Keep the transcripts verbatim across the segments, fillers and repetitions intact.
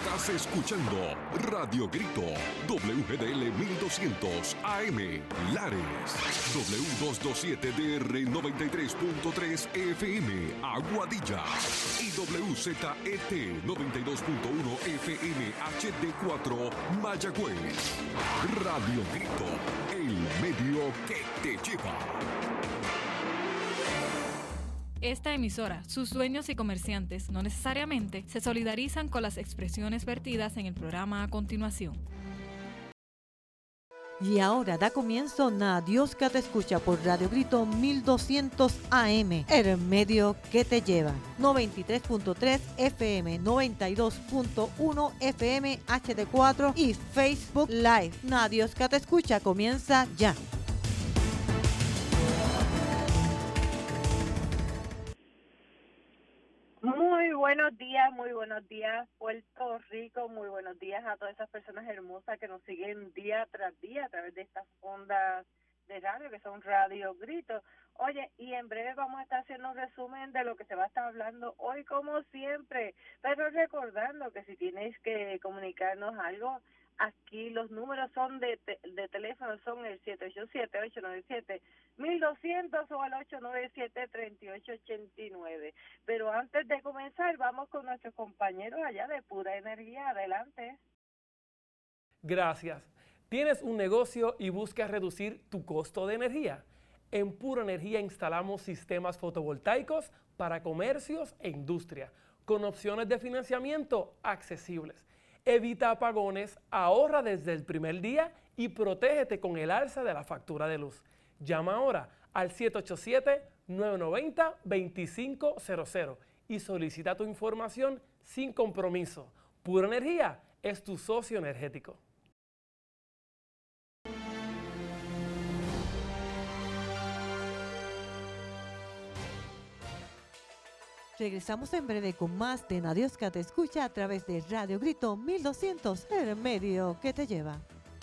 Estás escuchando Radio Grito, W G D L mil doscientos A M, Lares, W doscientos veintisiete D R noventa y tres punto tres F M, Aguadilla, y W Z E T noventa y dos punto uno F M H D cuatro, Mayagüez. Radio Grito, el medio que te lleva. Esta emisora, sus dueños y comerciantes no necesariamente se solidarizan con las expresiones vertidas en el programa a continuación. Y ahora da comienzo Na Dios que te escucha por Radio Grito mil doscientos A M, el medio que te lleva. noventa y tres punto tres F M, noventa y dos punto uno F M H D cuatro y Facebook Live. Na Dios que te escucha comienza ya. Muy buenos días, muy buenos días Puerto Rico, muy buenos días a todas esas personas hermosas que nos siguen día tras día a través de estas ondas de radio que son Radio Grito. Oye, y en breve vamos a estar haciendo un resumen de lo que se va a estar hablando hoy como siempre, pero recordando que si tienes que comunicarnos algo, aquí los números son de, te, de teléfono, son el siete ocho siete, ocho nueve siete, mil doscientos o al ocho nueve siete, tres ocho ocho nueve. Pero antes de comenzar, vamos con nuestros compañeros allá de Pura Energía. Adelante. Gracias. ¿Tienes un negocio y buscas reducir tu costo de energía? En Pura Energía instalamos sistemas fotovoltaicos para comercios e industria, con opciones de financiamiento accesibles. Evita apagones, ahorra desde el primer día y protégete con el alza de la factura de luz. Llama ahora al siete ocho siete, nueve nueve cero, dos cinco cero cero y solicita tu información sin compromiso. Pura Energía es tu socio energético. Regresamos en breve con más de Na Dios que te escucha a través de Radio Grito mil doscientos, el medio que te lleva.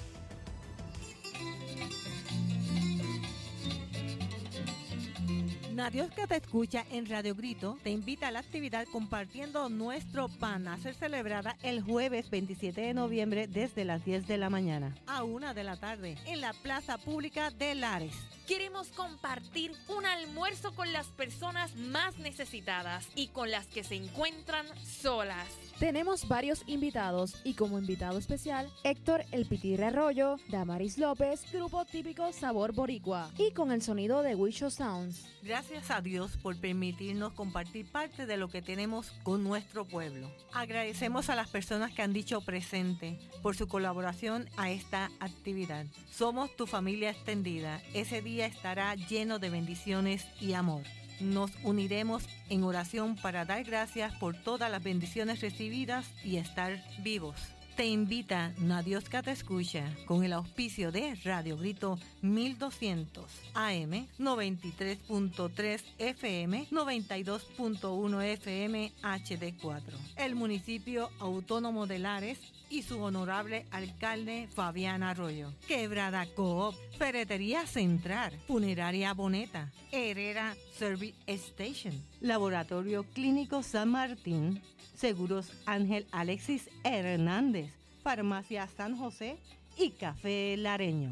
Na Dios que te escucha en Radio Grito te invita a la actividad compartiendo nuestro pan a ser celebrada el jueves veintisiete de noviembre desde las diez de la mañana a una de la tarde en la Plaza Pública de Lares. Queremos compartir un almuerzo con las personas más necesitadas y con las que se encuentran solas. Tenemos varios invitados y como invitado especial, Héctor El Pitirre Arroyo, Damaris López, grupo típico Sabor Boricua y con el sonido de Wisho Sounds. Gracias a Dios por permitirnos compartir parte de lo que tenemos con nuestro pueblo. Agradecemos a las personas que han dicho presente por su colaboración a esta actividad. Somos tu familia extendida. Ese día estará lleno de bendiciones y amor. Nos uniremos en oración para dar gracias por todas las bendiciones recibidas y estar vivos. Te invita Na Dios que te escucha con el auspicio de Radio Grito mil doscientos A M, noventa y tres punto tres F M, noventa y dos punto uno F M H D cuatro. El municipio autónomo de Lares y su honorable alcalde Fabián Arroyo. Quebrada Coop, Ferretería Central, Funeraria Boneta, Herrera Service Station, Laboratorio Clínico San Martín, Seguros Ángel Alexis Hernández, Farmacia San José y Café Lareño.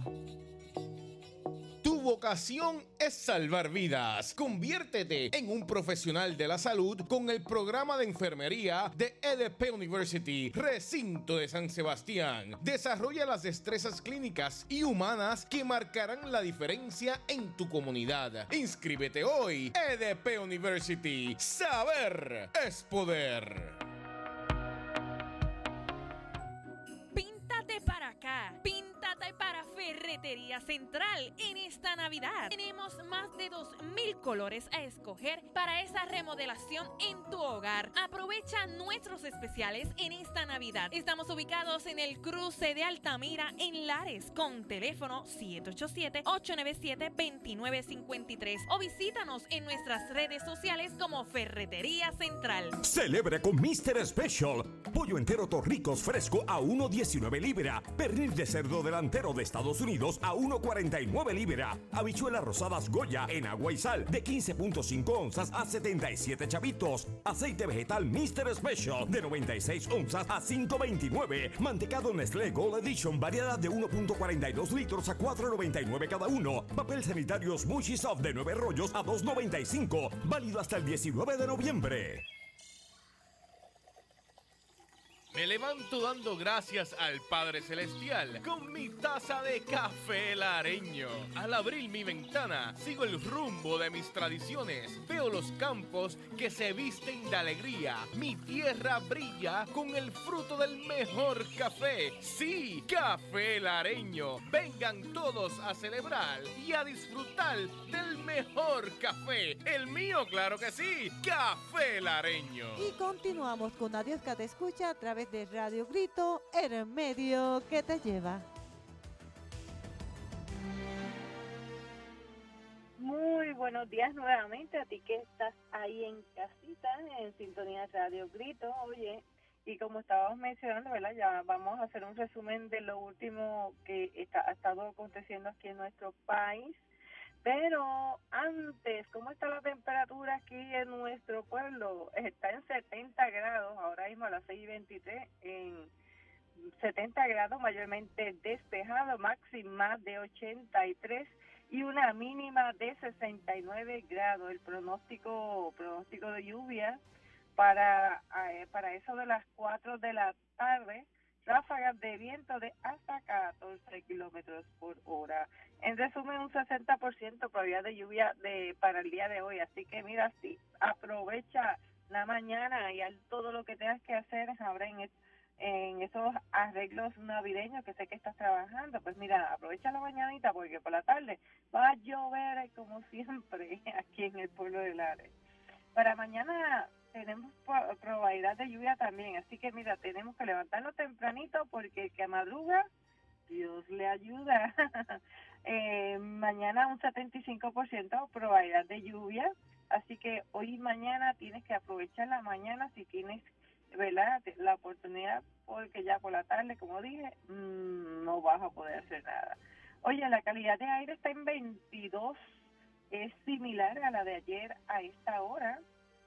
Tu vocación es salvar vidas. Conviértete en un profesional de la salud con el programa de enfermería de E D P University, Recinto de San Sebastián. Desarrolla las destrezas clínicas y humanas que marcarán la diferencia en tu comunidad. Inscríbete hoy. E D P University. Saber es poder. Píntate para acá. Píntate para Ferretería Central. En esta Navidad tenemos más de dos mil colores a escoger para esa remodelación en tu hogar. Aprovecha nuestros especiales en esta Navidad. Estamos ubicados en el cruce de Altamira en Lares con teléfono siete ocho siete, ocho nueve siete, dos nueve cinco tres o visítanos en nuestras redes sociales como Ferretería Central. Celebre con mister Special. Pollo entero Torricos fresco a uno diecinueve libra. Pernil de cerdo delantero de Estados Unidos kilos a uno cuarenta y nueve libra. Habichuelas rosadas Goya en agua y sal de quince punto cinco onzas a setenta y siete chavitos. Aceite vegetal míster Special de noventa y seis onzas a cinco veintinueve. Mantecado Nestlé Gold Edition variedad de uno punto cuarenta y dos litros a cuatro noventa y nueve cada uno. Papel sanitario Smushy Soft de nueve rollos a dos noventa y cinco. Válido hasta el diecinueve de noviembre. Me levanto dando gracias al Padre Celestial con mi taza de café lareño. Al abrir mi ventana, sigo el rumbo de mis tradiciones. Veo los campos que se visten de alegría. Mi tierra brilla con el fruto del mejor café. Sí, café lareño. Vengan todos a celebrar y a disfrutar del mejor café. El mío, claro que sí, café lareño. Y continuamos con Adiós que te escucha a través de Radio Grito, el medio que te lleva. Muy buenos días nuevamente a ti que estás ahí en casita, en sintonía de Radio Grito. Oye, y como estábamos mencionando, ¿verdad? Ya vamos a hacer un resumen de lo último que está, ha estado aconteciendo aquí en nuestro país. Pero antes, ¿cómo está la temperatura aquí en nuestro pueblo? Está en setenta grados, ahora mismo a las seis y veintitrés, en setenta grados, mayormente despejado, máxima de ochenta y tres y una mínima de sesenta y nueve grados. El pronóstico pronóstico de lluvia para, eh, para eso de las cuatro de la tarde, ráfagas de viento de hasta catorce kilómetros por hora. En resumen, un sesenta por ciento probabilidad de lluvia de para el día de hoy. Así que mira, sí, aprovecha la mañana y haz todo lo que tengas que hacer ahora en, en esos arreglos navideños que sé que estás trabajando. Pues mira, aprovecha la mañanita porque por la tarde va a llover como siempre aquí en el pueblo de Lares. Para mañana tenemos probabilidad de lluvia también, así que mira, tenemos que levantarnos tempranito porque el que madruga, Dios le ayuda. eh, mañana un setenta y cinco por ciento probabilidad de lluvia, así que hoy y mañana tienes que aprovechar la mañana si tienes, ¿verdad?, la oportunidad, porque ya por la tarde, como dije, mmm, no vas a poder hacer nada. Oye, la calidad de aire está en veintidós, es similar a la de ayer a esta hora.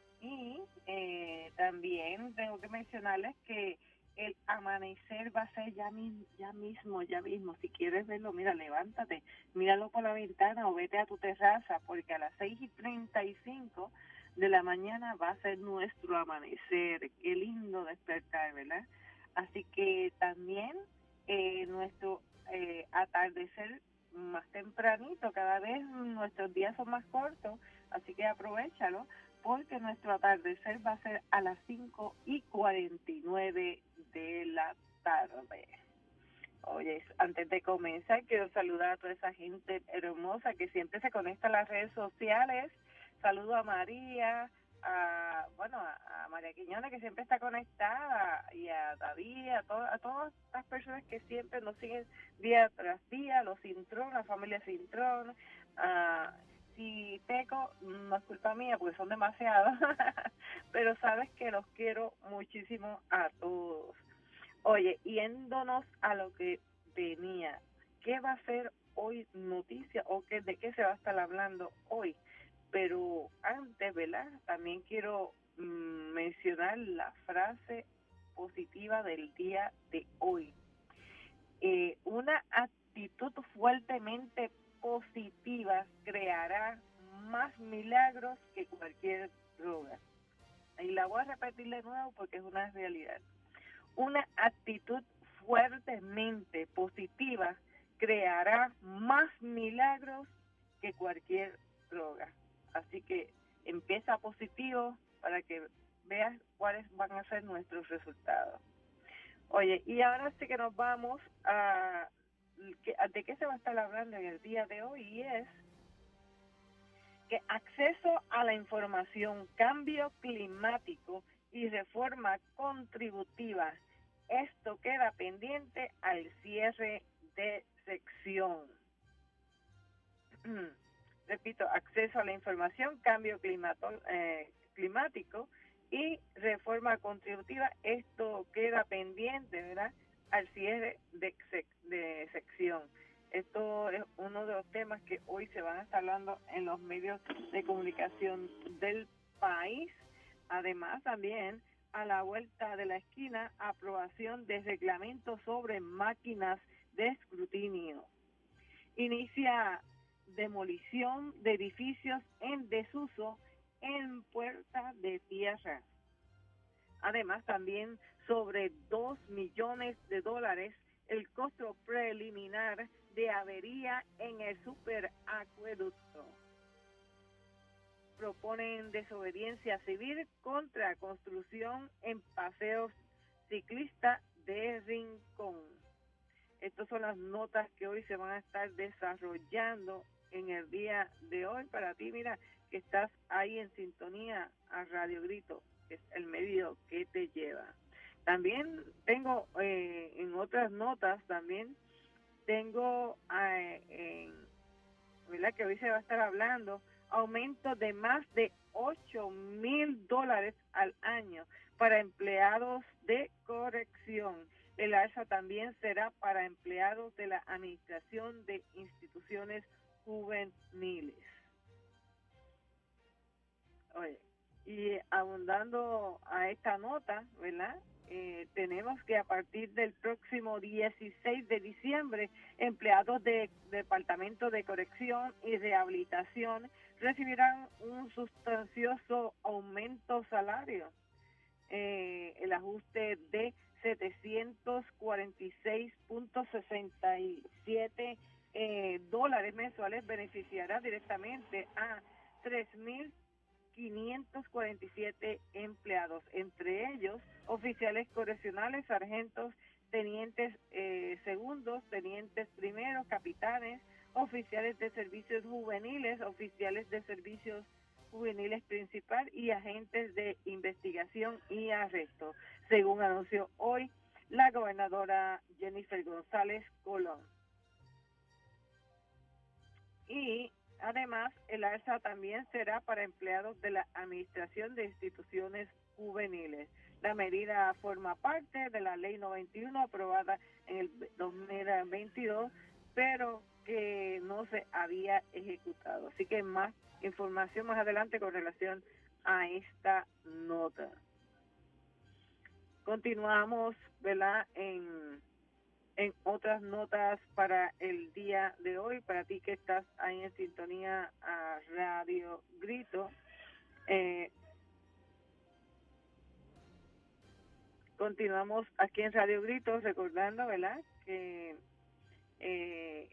Y eh, también tengo que mencionarles que el amanecer va a ser ya, mi, ya mismo, ya mismo. Si quieres verlo, mira, levántate, míralo por la ventana o vete a tu terraza, porque a las seis y treinta y cinco de la mañana va a ser nuestro amanecer. Qué lindo despertar, ¿verdad? Así que también eh, nuestro eh, atardecer más tempranito, cada vez nuestros días son más cortos, así que aprovéchalo, porque nuestro atardecer va a ser a las cinco y cuarenta y nueve de la tarde. Oye, antes de comenzar, quiero saludar a toda esa gente hermosa que siempre se conecta a las redes sociales. Saludo a María, a bueno a, a María Quiñones, que siempre está conectada, y a David, a, to, a todas las personas que siempre nos siguen día tras día, los Cintrón, la familia Cintrón. a Si peco, no es culpa mía porque son demasiados, pero sabes que los quiero muchísimo a todos. Oye, yéndonos a lo que venía, ¿qué va a ser hoy noticia o qué, de qué se va a estar hablando hoy? Pero antes, ¿verdad?, también quiero mmm, mencionar la frase positiva del día de hoy. Eh, una actitud fuertemente positiva creará más milagros que cualquier droga. Y la voy a repetir de nuevo porque es una realidad. Una actitud fuertemente positiva creará más milagros que cualquier droga. Así que empieza positivo para que veas cuáles van a ser nuestros resultados. Oye, y ahora sí que nos vamos a de qué se va a estar hablando en el día de hoy, y es que acceso a la información, cambio climático y reforma contributiva. Esto queda pendiente al cierre de sección. Repito, acceso a la información, cambio climato, eh, climático y reforma contributiva. Esto queda pendiente, ¿verdad?, al cierre de, sec- de sección. Esto es uno de los temas que hoy se van a estar hablando en los medios de comunicación del país. Además, también a la vuelta de la esquina, aprobación de reglamento sobre máquinas de escrutinio. Inicia demolición de edificios en desuso en Puerta de Tierra. Además, también sobre dos millones de dólares el costo preliminar de avería en el superacueducto. Proponen desobediencia civil contra construcción en paseos ciclistas de Rincón. Estas son las notas que hoy se van a estar desarrollando en el día de hoy. Para ti, mira, que estás ahí en sintonía a Radio Grito, que es el medio que te lleva. También tengo eh, en otras notas, también tengo, eh, en, ¿verdad? Que hoy se va a estar hablando, aumento de más de ocho mil dólares al año para empleados de corrección. El alza también será para empleados de la Administración de Instituciones Juveniles. Oye, y abundando a esta nota, ¿verdad? Eh, tenemos que a partir del próximo dieciséis de diciembre, empleados del Departamento de Corrección y Rehabilitación recibirán un sustancioso aumento salario. Eh, el ajuste de setecientos cuarenta y seis punto sesenta y siete eh, dólares mensuales beneficiará directamente a tres mil quinientos cuarenta y siete empleados, entre ellos oficiales correccionales, sargentos, tenientes eh, segundos, tenientes primeros, capitanes, oficiales de servicios juveniles, oficiales de servicios juveniles principal y agentes de investigación y arresto, según anunció hoy la gobernadora Jennifer González Colón. Y además, el alza también será para empleados de la Administración de Instituciones Juveniles. La medida forma parte de la Ley noventa y uno aprobada en el dos mil veintidós, pero que no se había ejecutado. Así que más información más adelante con relación a esta nota. Continuamos, ¿verdad?, en en otras notas para el día de hoy, para ti que estás ahí en sintonía a Radio Grito. Eh, continuamos aquí en Radio Grito recordando, ¿verdad?, que eh,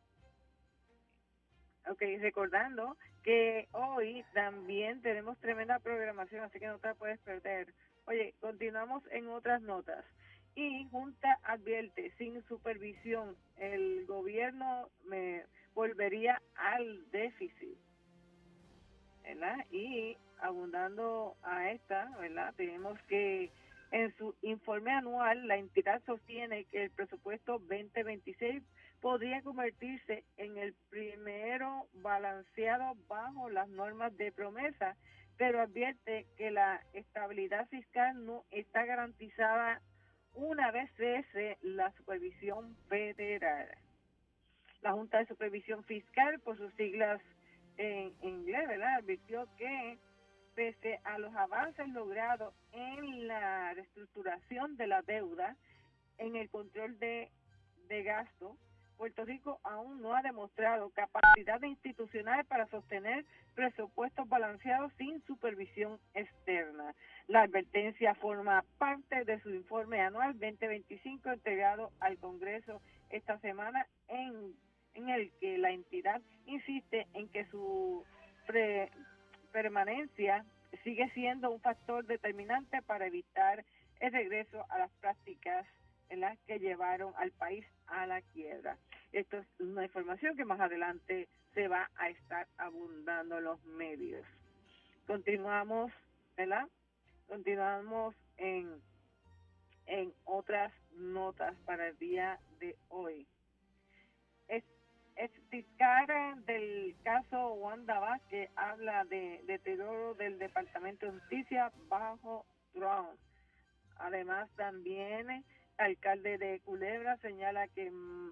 ok, recordando que hoy también tenemos tremenda programación, así que no te la puedes perder. Oye, continuamos en otras notas. Y Junta advierte, sin supervisión, el gobierno me volvería al déficit, ¿verdad? Y abundando a esta, ¿verdad?, tenemos que en su informe anual la entidad sostiene que el presupuesto veinte veintiséis podría convertirse en el primero balanceado bajo las normas de promesa, pero advierte que la estabilidad fiscal no está garantizada una vez cese la supervisión federal. La Junta de Supervisión Fiscal, por sus siglas en inglés, ¿verdad?, advirtió que pese a los avances logrados en la reestructuración de la deuda, en el control de, de gasto, Puerto Rico aún no ha demostrado capacidad institucional para sostener presupuestos balanceados sin supervisión externa. La advertencia forma parte de su informe anual veinte veinticinco entregado al Congreso esta semana, en, en el que la entidad insiste en que su pre, permanencia sigue siendo un factor determinante para evitar el regreso a las prácticas en las que llevaron al país a la quiebra. Esto es una información que más adelante se va a estar abundando en los medios. Continuamos, ¿verdad? Continuamos en, en otras notas para el día de hoy. Es, explicar del caso Wanda Vázquez habla de deterioro del Departamento de Justicia bajo Trump. Además, también el alcalde de Culebra señala que,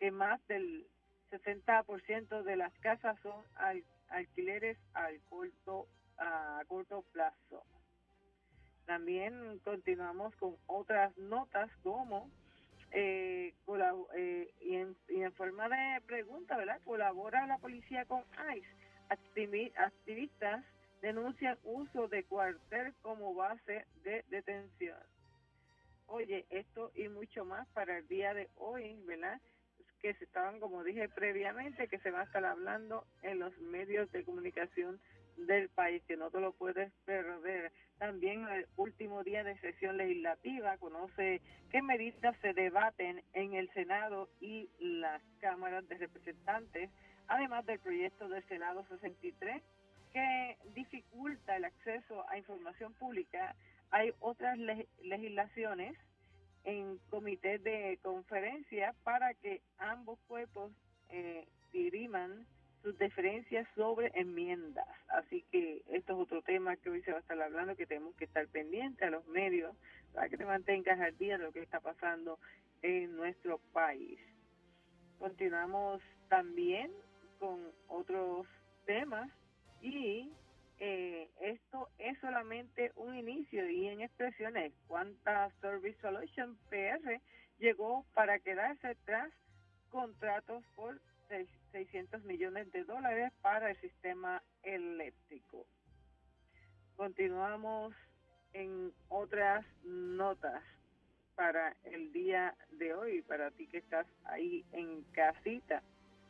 que más del sesenta por ciento de las casas son al, alquileres al corto, a corto plazo. También continuamos con otras notas como eh, colab- eh, y, en, y en forma de pregunta, ¿verdad? Colabora la policía con ICE. Activi- activistas denuncian uso de cuartel como base de detención. Oye, esto y mucho más para el día de hoy, ¿verdad? Que se estaban, como dije previamente, que se va a estar hablando en los medios de comunicación del país, que no te lo puedes perder. También el último día de sesión legislativa, conoce qué medidas se debaten en el Senado y las cámaras de representantes, además del proyecto del Senado sesenta y tres, que dificulta el acceso a información pública. Hay otras leg- legislaciones en comité de conferencia para que ambos cuerpos eh, diriman sus diferencias sobre enmiendas. Así que esto es otro tema que hoy se va a estar hablando, que tenemos que estar pendientes a los medios para que te mantengas al día de lo que está pasando en nuestro país. Continuamos también con otros temas y eh, esto es solamente un inicio. Y en expresiones, Quanta Service Solution P R llegó para quedarse tras contratos por seiscientos millones de dólares para el sistema eléctrico. Continuamos en otras notas para el día de hoy, para ti que estás ahí en casita.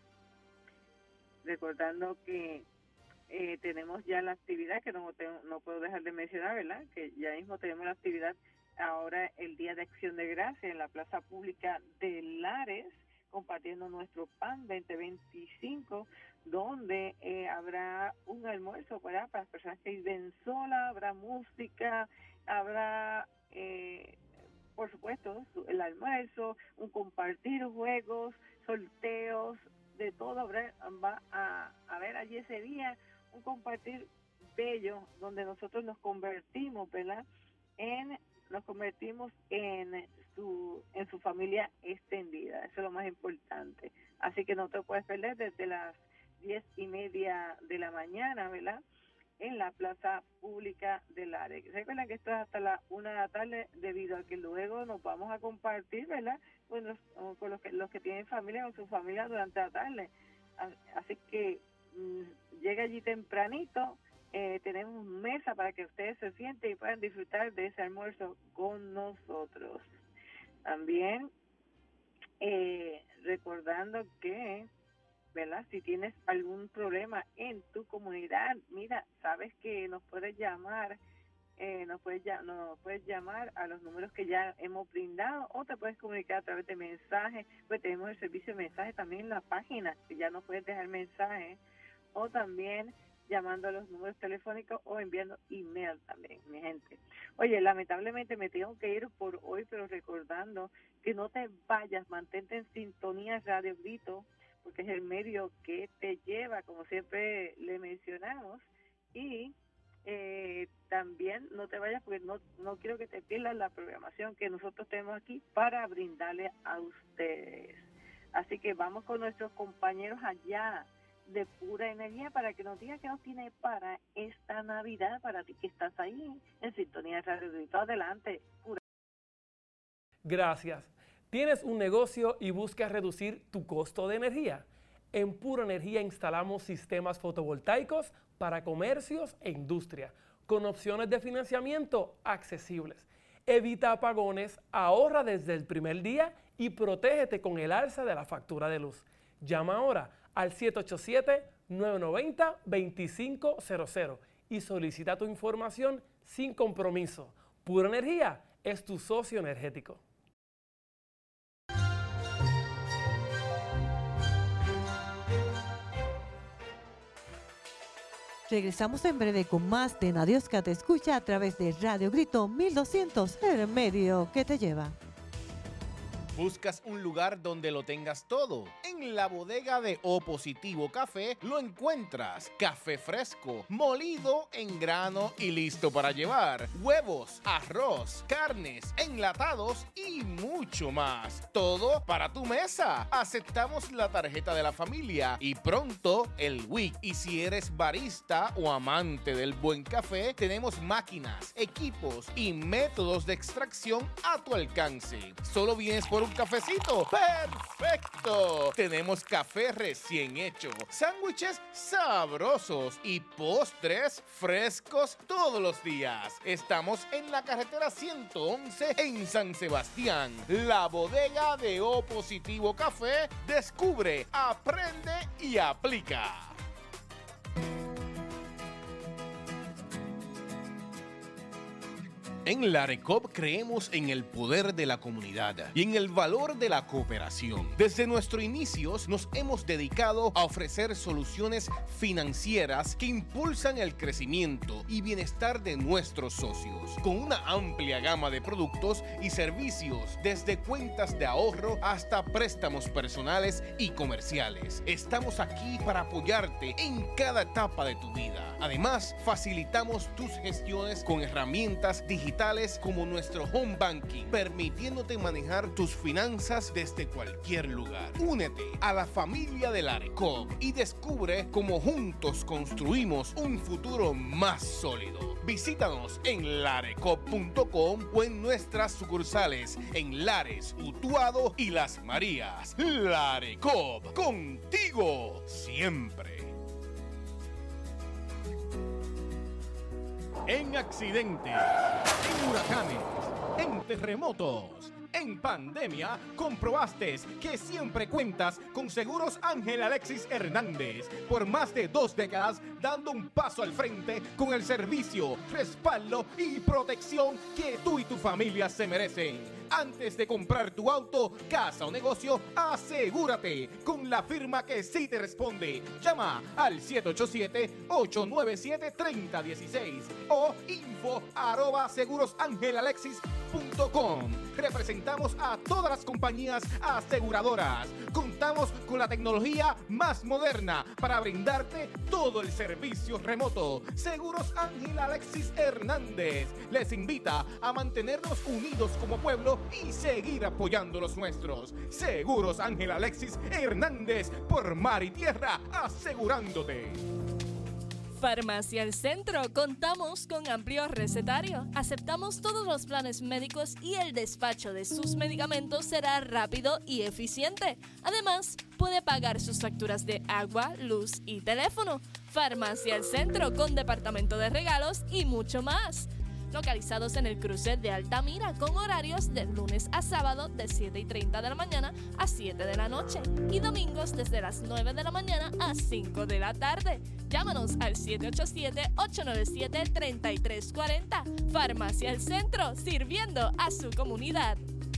Recordando que eh, tenemos ya la actividad, que no, tengo, no puedo dejar de mencionar, ¿verdad? Que ya mismo tenemos la actividad ahora, el Día de Acción de Gracias en la Plaza Pública de Lares, compartiendo nuestro P A N veinte veinticinco, donde eh, habrá un almuerzo para, para las personas que viven solas, habrá música, habrá, eh, por supuesto, el almuerzo, un compartir juegos, sorteos, de todo habrá, va a haber allí ese día, un compartir bello, donde nosotros nos convertimos, ¿verdad?, en nos convertimos en su en su familia extendida. Eso es lo más importante. Así que no te puedes perder desde las diez y media de la mañana, ¿verdad?, en la Plaza Pública de Lares. Recuerden que esto es hasta la una de la tarde, debido a que luego nos vamos a compartir, ¿verdad?, con los, con los que los que tienen familia, con su familia durante la tarde. Así que mmm, llega allí tempranito. Eh, tenemos mesa para que ustedes se sienten y puedan disfrutar de ese almuerzo con nosotros. También eh, recordando que, ¿verdad?, si tienes algún problema en tu comunidad, mira, sabes que nos puedes llamar, eh, nos puedes ya, nos puedes llamar a los números que ya hemos brindado, o te puedes comunicar a través de mensajes. Pues tenemos el servicio de mensajes también en la página, que ya nos puedes dejar mensajes, o también llamando a los números telefónicos o enviando email también, mi gente. Oye, lamentablemente me tengo que ir por hoy, pero recordando que no te vayas, mantente en sintonía Radio Grito, porque es el medio que te lleva, como siempre le mencionamos, y eh, también no te vayas, porque no, no quiero que te pierdas la programación que nosotros tenemos aquí para brindarle a ustedes. Así que vamos con nuestros compañeros allá de Pura Energía para que nos diga qué nos tiene para esta Navidad, para ti que estás ahí en sintonía de Radio Grito. Adelante, Pura. Gracias. ¿Tienes un negocio y buscas reducir tu costo de energía? En Pura Energía instalamos sistemas fotovoltaicos para comercios e industria, con opciones de financiamiento accesibles. Evita apagones, ahorra desde el primer día y protégete con el alza de la factura de luz. Llama ahora al siete ocho siete, nueve nueve cero, dos cinco cero cero y solicita tu información sin compromiso. Pura Energía es tu socio energético. Regresamos en breve con más de Nadios que te escucha a través de Radio Grito mil doscientos, el medio que te lleva. ¿Buscas un lugar donde lo tengas todo? En la bodega de O Positivo Café lo encuentras. Café fresco, molido en grano y listo para llevar. Huevos, arroz, carnes, enlatados y mucho más. Todo para tu mesa. Aceptamos la tarjeta de la familia y pronto el W I C. Y si eres barista o amante del buen café, tenemos máquinas, equipos y métodos de extracción a tu alcance. Solo vienes por un cafecito. ¡Perfecto! Tenemos café recién hecho, sándwiches sabrosos y postres frescos todos los días. Estamos en la carretera ciento once en San Sebastián. La bodega de O Positivo Café. Descubre, aprende y aplica. En la ARECOP creemos en el poder de la comunidad y en el valor de la cooperación. Desde nuestros inicios nos hemos dedicado a ofrecer soluciones financieras que impulsan el crecimiento y bienestar de nuestros socios, con una amplia gama de productos y servicios, desde cuentas de ahorro hasta préstamos personales y comerciales. Estamos aquí para apoyarte en cada etapa de tu vida. Además, facilitamos tus gestiones con herramientas digitales como nuestro Home Banking, permitiéndote manejar tus finanzas desde cualquier lugar. Únete a la familia de la ARECOP y descubre cómo juntos construimos un futuro más sólido. Visítanos en larecop punto com o en nuestras sucursales en Lares, Utuado y Las Marías. La ARECOP, contigo siempre. En accidentes, en huracanes, en terremotos, en pandemia, comprobaste que siempre cuentas con Seguros Ángel Alexis Hernández. Por más de dos décadas, dando un paso al frente con el servicio, respaldo y protección que tú y tu familia se merecen. Antes de comprar tu auto, casa o negocio, asegúrate con la firma que sí te responde. Llama al siete ocho siete, ocho nueve siete, tres cero uno seis o info arroba segurosangelalexis punto com. Representamos a todas las compañías aseguradoras. Contamos con la tecnología más moderna para brindarte todo el servicio remoto. Seguros Ángel Alexis Hernández les invita a mantenernos unidos como pueblo y seguir apoyando los nuestros. Seguros Ángel Alexis Hernández, por mar y tierra, asegurándote. Farmacia El Centro. Contamos con amplio recetario. Aceptamos todos los planes médicos y el despacho de sus medicamentos será rápido y eficiente. Además, puede pagar sus facturas de agua, luz y teléfono. Farmacia El Centro, con departamento de regalos y mucho más. Localizados en el cruce de Altamira, con horarios de lunes a sábado de siete y treinta de la mañana a siete de la noche y domingos desde las nueve de la mañana a cinco de la tarde. Llámanos al siete ocho siete, ocho nueve siete, tres tres cuatro cero. Farmacia El Centro, sirviendo a su comunidad.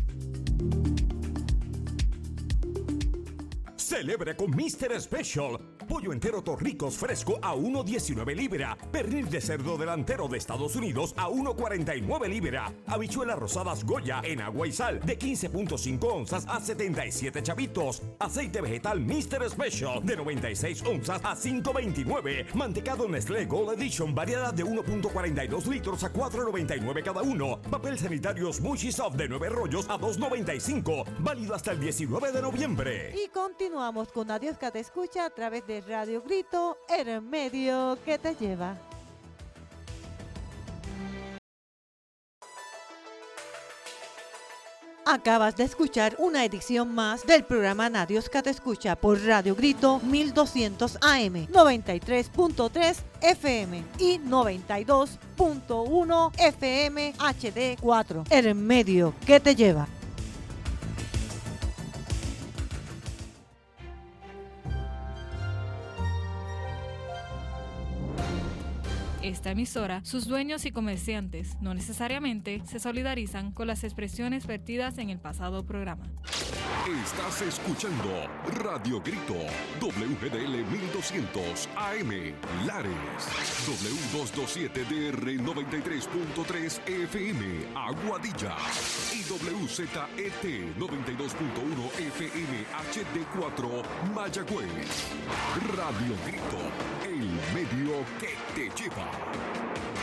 Celebre con mister Special. Pollo entero Torricos fresco a uno diecinueve libra. Pernil de cerdo delantero de Estados Unidos a uno cuarenta y nueve libra. Habichuelas rosadas Goya en agua y sal de quince punto cinco onzas a setenta y siete chavitos. Aceite vegetal mister Special de noventa y seis onzas a cinco veintinueve. Mantecado Nestlé Gold Edition variedad de uno punto cuarenta y dos litros a cuatro noventa y nueve cada uno. Papel sanitario Smushy Soft de nueve rollos a dos noventa y cinco. Válido hasta el diecinueve de noviembre. Y continuamos con Adiós que te escucha a través de Radio Grito, el medio que te lleva. Acabas de escuchar una edición más del programa Adiós que te escucha por Radio Grito mil doscientos A M, noventa y tres punto tres F M y noventa y dos punto uno F M H D cuatro, el medio que te lleva. Esta emisora, sus dueños y comerciantes no necesariamente se solidarizan con las expresiones vertidas en el pasado programa. Estás escuchando Radio Grito, W G D L mil doscientos A M, Lares, W doscientos veintisiete D R noventa y tres punto tres F M, Aguadilla, y W Z E T noventa y dos punto uno F M H D cuatro Mayagüez. Radio Grito, el medio que te lleva.